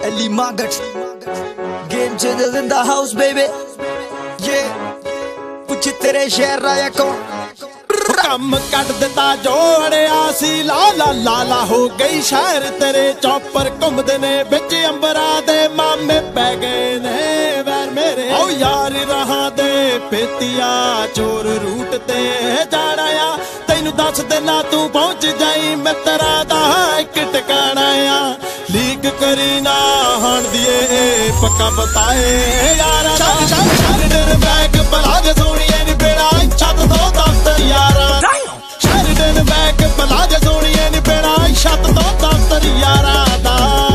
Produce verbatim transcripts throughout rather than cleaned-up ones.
Ellie Margaret, game changers in the house, baby. Yeah, ਪੁੱਛ ਤੇਰੇ ਸ਼ਹਿਰ ਆਇਆ ਕੌਣ? ਕੰਮ ਕੱਢ ਦਿੱਤਾ ਜੋੜਿਆ ਸੀ ਲਾ ਲਾ ਲਾ ਲਾ ਹੋ ਗਈ ਸ਼ਹਿਰ ਤੇਰੇ ਚੌਪਰ ਘੁੰਮਦੇ ਨੇ ਵਿੱਚ ਅੰਬਰਾਂ ਦੇ ਮਾਮੇ ਪੈ ਗਏ ਨੇ ਵੈਰ ਮੇਰੇ ਓ ਯਾਰ ਰਹਾਂ ਦੇ ਪੇਤੀਆ ਚੋਰ ਰੂਟ ਤੇ ਜਾਣਾ ਆ ਤੈਨੂੰ ਦੱਸ ਦੇਣਾ ਤੂੰ ਪਹੁੰਚ ਜਾਈ ਮਿੱਤਰਾਂ ਦਾ ਇੱਕ ਟਿਕਾਣਾ ਆ ਲੀਕ ਕਰੀ ਨਾ ਹਣ ਦੀਏ ਪੱਕਾ ਬਤਾਏ ਯਾਰਾਂ ਦਾ ਸ਼ਹਿਰ ਦੇ ਬੈਗ ਬਲਾ ਦੇ ਸੋਹਣੀਏ ਨੀ ਬੇੜਾ ਛੱਤ ਤੋਂ ਦਫ਼ਤਰ ਯਾਰਾਂ ਸ਼ਹਿਰ ਬੈਗ ਬਲਾ ਦੇ ਸੋਹਣੀਏ ਨੀ ਬੇੜਾ ਛੱਤ ਤੋਂ ਦਫ਼ਤਰ ਯਾਰਾਂ ਦਾ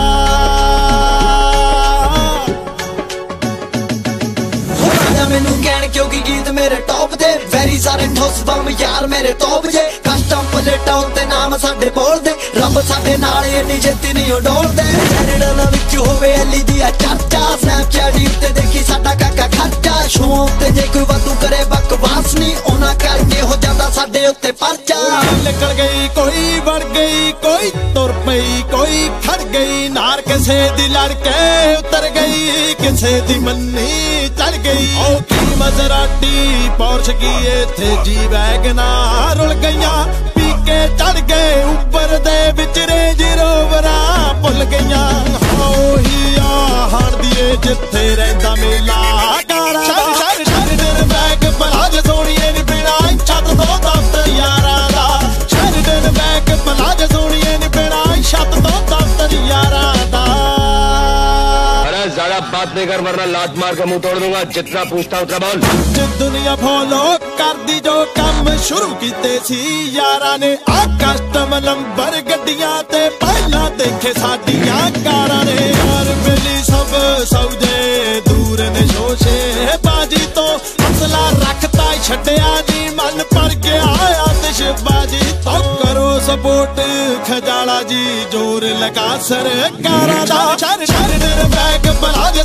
ਮੈਨੂੰ ਕਹਿਣ ਕਿਉਂਕਿ ਗੀਤ ਮੇਰੇ ਟੌਪ ਦੇ ਵੈਰੀ ਸਾਰੇ ਠੋਸ ਬੰਮ ਯਾਰ ਮੇਰੇ ਟੌਪ ਜੇ ਕਸਟਮ ਪਲੇਟਾਂ ਉੱਤੇ ਨਾਮ ਸਾਡੇ ਬੋਲਦੇ ਰੱਬ ਸਾਡੇ ਨਾਲ ਇੰਨੀ ਛੇਤੀ ਨਹੀਂ ਉਡੋਲਦੇ ਜੈਨਡਲਾਂ ਵਿੱਚ ਹੋਵੇ ਐਲੀ ਦੀ ਆ ਚਰਚਾ ਸਨੈਪਚੈਟ ਉੱਤੇ ਦੇਖੀ ਸਾਡਾ ਕਾਕਾ ਖਰਚਾ ਸ਼ੋਅ ਉੱਤੇ ਜੇ ਕੋਈ ਵਾਧੂ ਕਰੇ ਬਕਵਾਸ ਨਹੀਂ ਉਹਨਾਂ ਕਰਕੇ ਹੋ ਜਾਂਦਾ ਸਾਡੇ ਉੱਤੇ ਪਰਚਾ ਨਿਕਲ ਗਈ ਕੋਈ ਵੜ ਗਈ ਕੋਈ ਤੁਰ ਪਈ ਕੋਈ ਖੜ ਗਈ ਨਾਰ ਕਿਸੇ ਦੀ ਲੜ ਕੇ ਉਤਰ ਗਈ ਕਿਸੇ ਦੀ ਮੰਨੀ ਚੜ ਗਈ ਓ ਕੀ ਮਜ਼ਰਾਟੀ ਪੌਰਸ਼ ਕੀ ਇੱਥੇ ਜੀ ਵੈਗਨਾ ਰੁਲ ਗਈਆਂ ਪੀ ਕੇ ਚੜ ਗਏ ਉੱਪਰ ਦੇ ਵਿੱਚ ਰੇਂਜ ਰੋਵਰਾਂ ਭੁੱਲ ਗਈਆਂ ਉਹੀ ਆ ਹਣ ਦੀਏ ਜਿੱਥੇ ਰਹਿੰਦਾ ਮੇਲਾ ਕਾਰਾਂ ਦਾ ਸ਼ਹਿਰ ਦੇ ਬੈਗ ਬਲਾ ਦੇ ਸੋਹਣੀਏ ਨੀ ਬਿਨਾ ਛੱਤ ਤੋਂ ਦਫ਼ਤਰ ਯਾਰਾਂ ਦਾ ਸ਼ਹਿਰ ਦੇ ਬੈਗ ਬਲਾ ਦੇ ਸੋਹਣੀਏ ਨੀ ਬਿਨਾ ਛੱਤ ਤੋਂ ਦਫ਼ਤਰ ਯਾਰਾਂ ਦਾ ज्यादा बात नहीं कर वरना लात मार के मुंह तोड़ दूंगा जितना पूछता उतना बोल दुनिया फॉलो कर दी जो काम शुरू कीते सी यारां ने आ कस्टम नंबर गड्डियां ते पहला देखे साडियां कारां ने यार मिली सब सौदे दूर ने शोशे बाजी तो हौसला रखता छड्या नी मन पर गया आतिशबाजी तो करो सपोर्ट खजाला जी जोर लगा सरकारां दा शहर शहर बैग बला दे